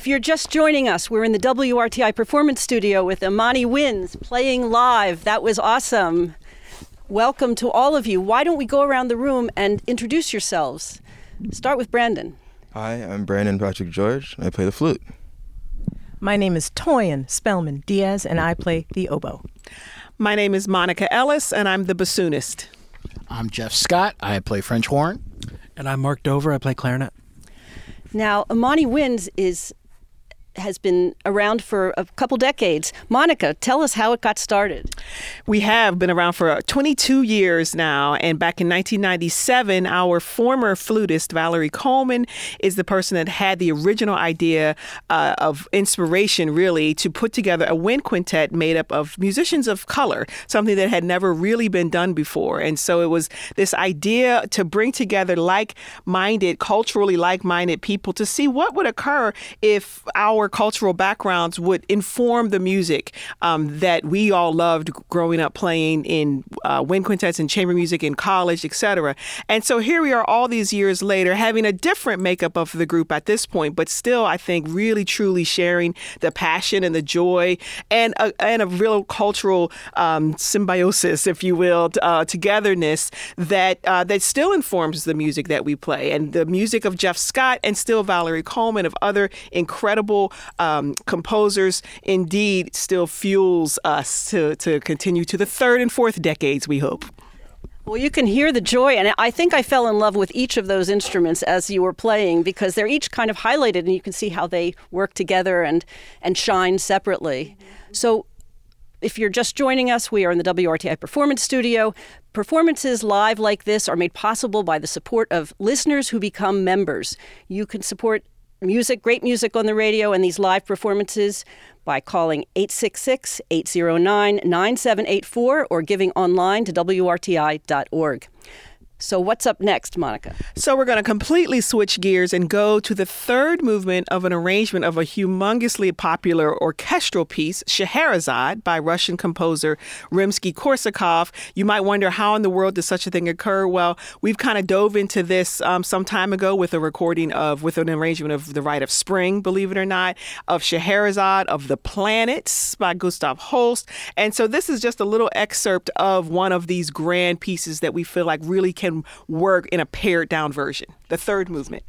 If you're just joining us, we're in the WRTI Performance Studio with Imani Winds playing live. That was awesome. Welcome to all of you. Why don't we go around the room and introduce yourselves? Start with Brandon. Hi, I'm Brandon Patrick George, and I play the flute. My name is Toyin Spellman Diaz, and I play the oboe. My name is Monica Ellis, and I'm the bassoonist. I'm Jeff Scott. I play French horn. And I'm Mark Dover. I play clarinet. Now, Imani Winds has been around for a couple decades. Monica, tell us how it got started. We have been around for 22 years now, and back in 1997, our former flutist, Valerie Coleman, is the person that had the original idea of inspiration, really, to put together a wind quintet made up of musicians of color, something that had never really been done before. And so it was this idea to bring together culturally like-minded people to see what would occur if our cultural backgrounds would inform the music that we all loved growing up playing in wind quintets and chamber music in college, etc. And so here we are all these years later having a different makeup of the group at this point, but still, I think, really truly sharing the passion and the joy and a real cultural symbiosis, if you will, togetherness that still informs the music that we play. And the music of Jeff Scott and still Valerie Coleman, of other incredible composers, indeed still fuels us to continue to the third and fourth decades, we hope. Well, you can hear the joy, and I think I fell in love with each of those instruments as you were playing because they're each kind of highlighted, and you can see how they work together and shine separately. So if you're just joining us, we are in the WRTI Performance Studio. Performances live like this are made possible by the support of listeners who become members. You can support great music on the radio and these live performances by calling 866-809-9784 or giving online to WRTI.org. So what's up next, Monica? So we're going to completely switch gears and go to the third movement of an arrangement of a humongously popular orchestral piece, Scheherazade, by Russian composer Rimsky-Korsakov. You might wonder, how in the world does such a thing occur? Well, we've kind of dove into this some time ago with an arrangement of The Rite of Spring, believe it or not, of Scheherazade, of The Planets by Gustav Holst. And so this is just a little excerpt of one of these grand pieces that we feel like really can work in a pared down version, the third movement.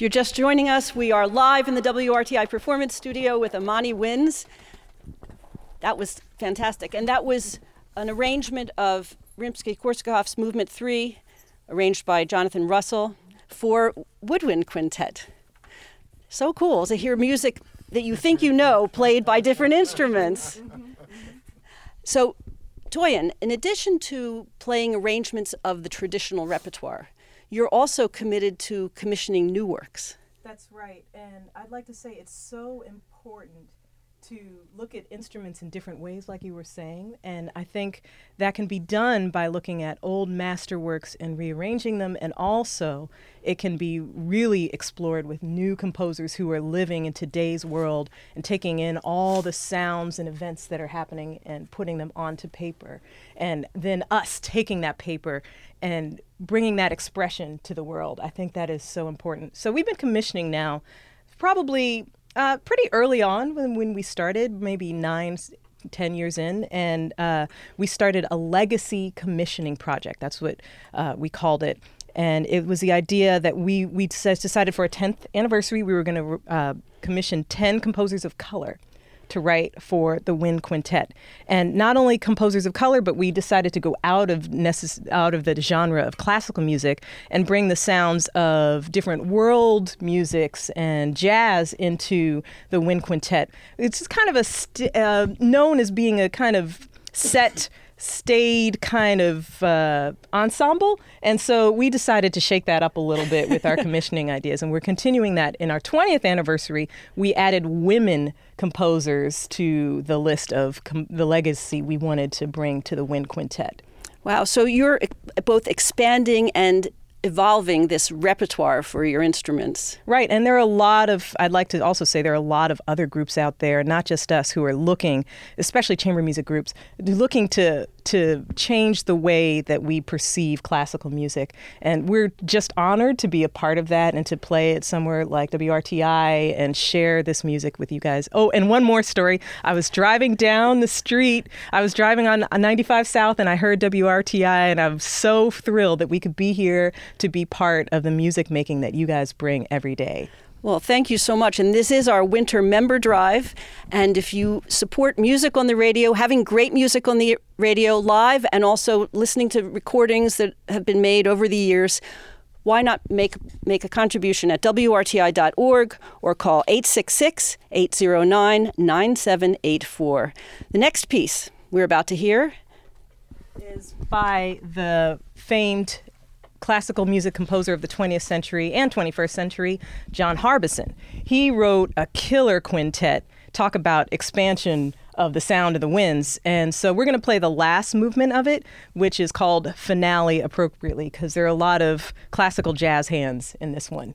you're just joining us, we are live in the WRTI Performance Studio with Amani Winds. That was fantastic. And that was an arrangement of Rimsky-Korsakoff's Movement 3, arranged by Jonathan Russell, for woodwind quintet. So cool to hear music that you think you know played by different instruments. So, Toyin, in addition to playing arrangements of the traditional repertoire, you're also committed to commissioning new works. That's right. And I'd like to say it's so important to look at instruments in different ways, like you were saying. And I think that can be done by looking at old masterworks and rearranging them. And also, it can be really explored with new composers who are living in today's world and taking in all the sounds and events that are happening and putting them onto paper. And then us taking that paper and bringing that expression to the world. I think that is so important. So we've been commissioning now probably pretty early on when we started, maybe 9-10 years in, and we started a legacy commissioning project. That's what we called it. And it was the idea that we decided for a 10th anniversary, we were going to commission 10 composers of color to write for the Wind Quintet. And not only composers of color, but we decided to go out of the genre of classical music and bring the sounds of different world musics and jazz into the Wind Quintet. It's kind of known as being a kind of stayed kind of ensemble. And so we decided to shake that up a little bit with our commissioning ideas. And we're continuing that. In our 20th anniversary, we added women composers to the list of the legacy we wanted to bring to the Wind Quintet. Wow, so you're both expanding and evolving this repertoire for your instruments. Right, and there are a lot of, I'd like to also say there are a lot of other groups out there, not just us, who are looking, especially chamber music groups, looking to change the way that we perceive classical music. And we're just honored to be a part of that and to play it somewhere like WRTI and share this music with you guys. Oh, and one more story. I was driving down the street. I was driving on 95 South and I heard WRTI, and I'm so thrilled that we could be here to be part of the music making that you guys bring every day. Well, thank you so much. And this is our winter member drive. And if you support music on the radio, having great music on the radio live, and also listening to recordings that have been made over the years, why not make a contribution at WRTI.org or call 866-809-9784. The next piece we're about to hear is by the famed classical music composer of the 20th century and 21st century, John Harbison. He wrote a killer quintet, talk about expansion of the sound of the winds. And so we're going to play the last movement of it, which is called Finale, appropriately, because there are a lot of classical jazz hands in this one.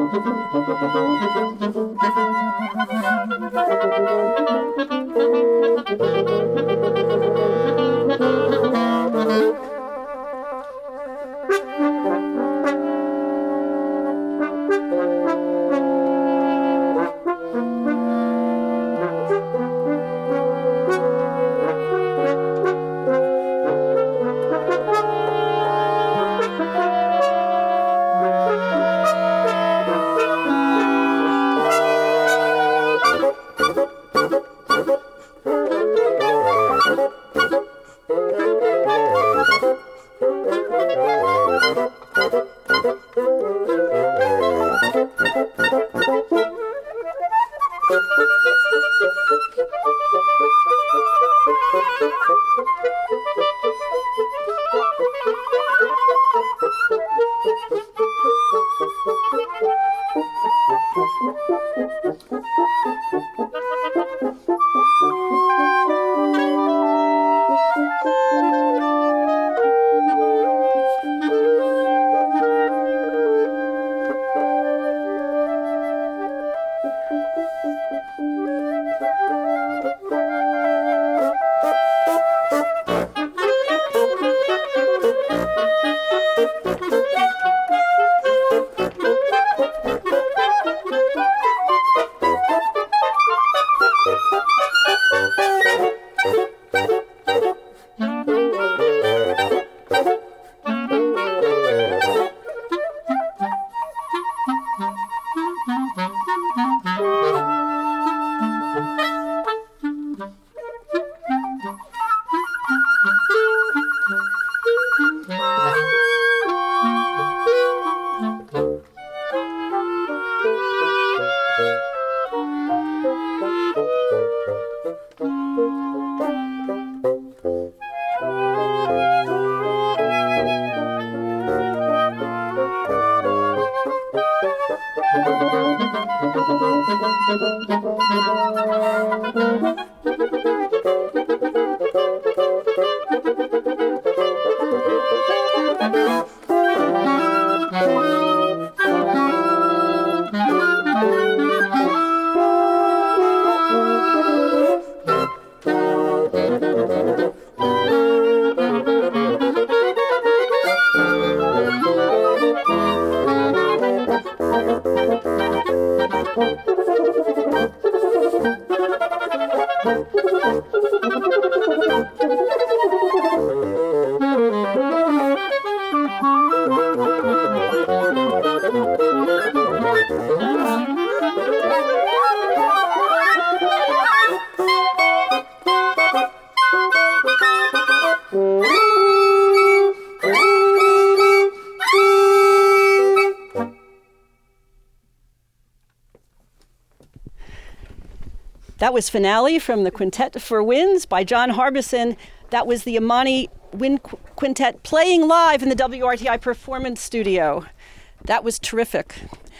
That was Finale from the Quintet for Winds by John Harbison. That was the Imani Wind Quintet playing live in the WRTI Performance Studio. That was terrific.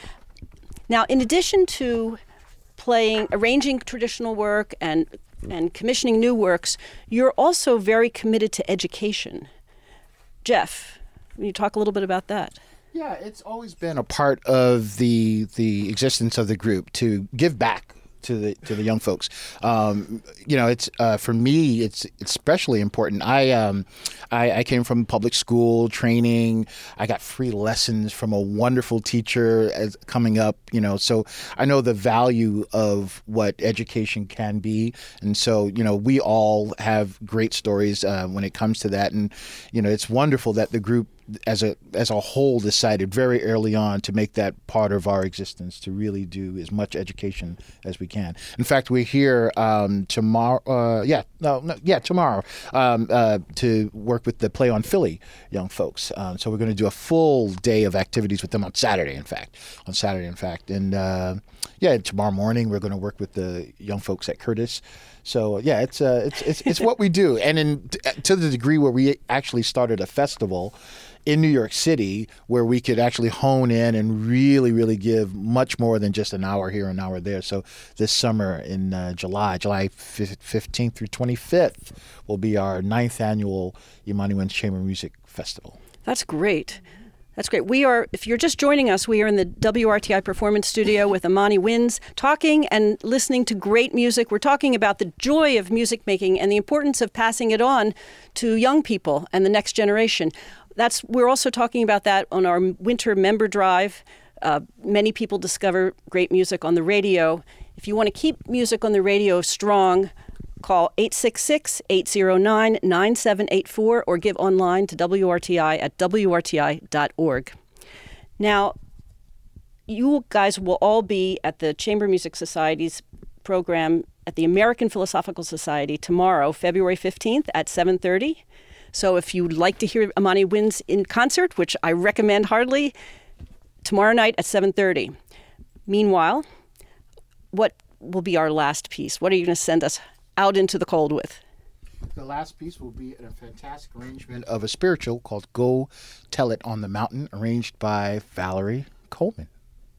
Now, in addition to arranging traditional work and commissioning new works, you're also very committed to education. Jeff, can you talk a little bit about that? Yeah, it's always been a part of the existence of the group to give back to the young folks. It's for me, it's especially important. I came from public school training. I got free lessons from a wonderful teacher coming up. So I know the value of what education can be, and so we all have great stories when it comes to that. And it's wonderful that the group as a whole decided very early on to make that part of our existence, to really do as much education as we can. In fact, we're here tomorrow to work with the Play on Philly young folks. So we're going to do a full day of activities with them on Saturday, in fact. And tomorrow morning we're going to work with the young folks at Curtis. So it's what we do. And to the degree where we actually started a festival in New York City where we could actually hone in and really, really give much more than just an hour here, an hour there. So this summer in July 15th through 25th will be our 9th annual Imani Winds Chamber Music Festival. That's great. That's great. If you're just joining us, we are in the WRTI Performance Studio with Amani Winds, talking and listening to great music. We're talking about the joy of music making and the importance of passing it on to young people and the next generation. We're also talking about that on our winter member drive. Many people discover great music on the radio. If you want to keep music on the radio strong, call 866-809-9784 or give online to WRTI at WRTI.org. Now, you guys will all be at the Chamber Music Society's program at the American Philosophical Society tomorrow, February 15th at 7:30. So if you'd like to hear Amani Winds in concert, which I recommend heartily, tomorrow night at 7:30. Meanwhile, what will be our last piece? What are you going to send us out into the cold with? The last piece will be a fantastic arrangement of a spiritual called Go Tell It on the Mountain, arranged by Valerie Coleman.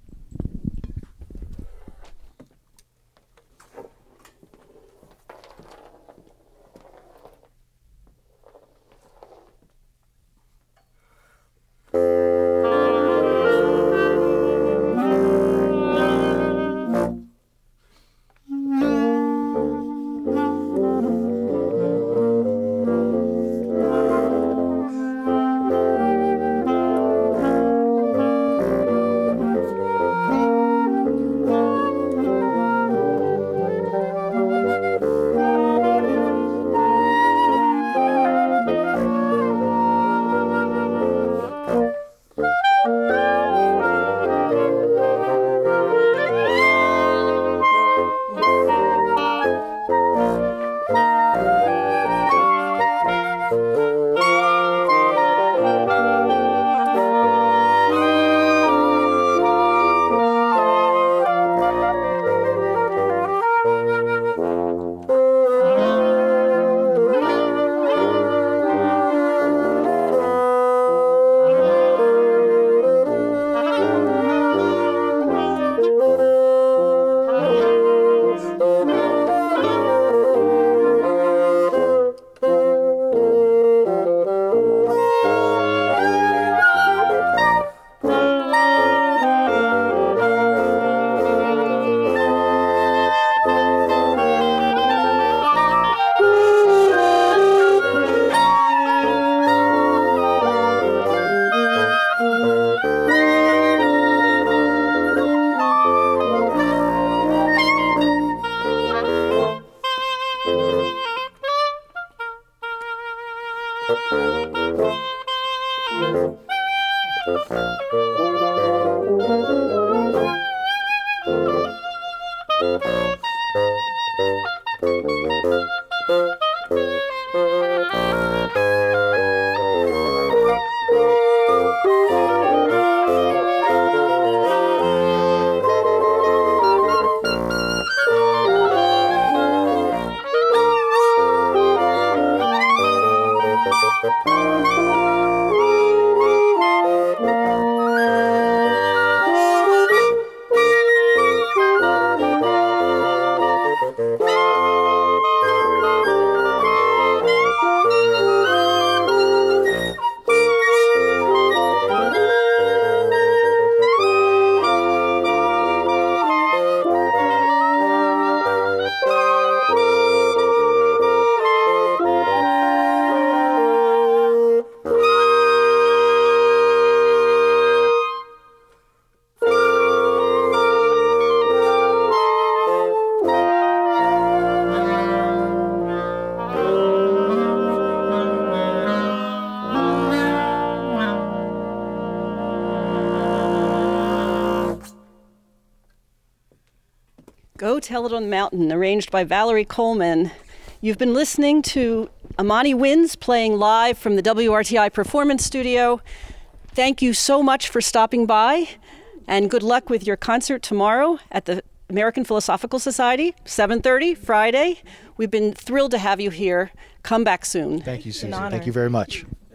Go Tell It on the Mountain, arranged by Valerie Coleman. You've been listening to Amani Winds playing live from the WRTI Performance Studio. Thank you so much for stopping by, and good luck with your concert tomorrow at the American Philosophical Society, 7:30, Friday. We've been thrilled to have you here. Come back soon. Thank you, Susan. honor. Thank you very much.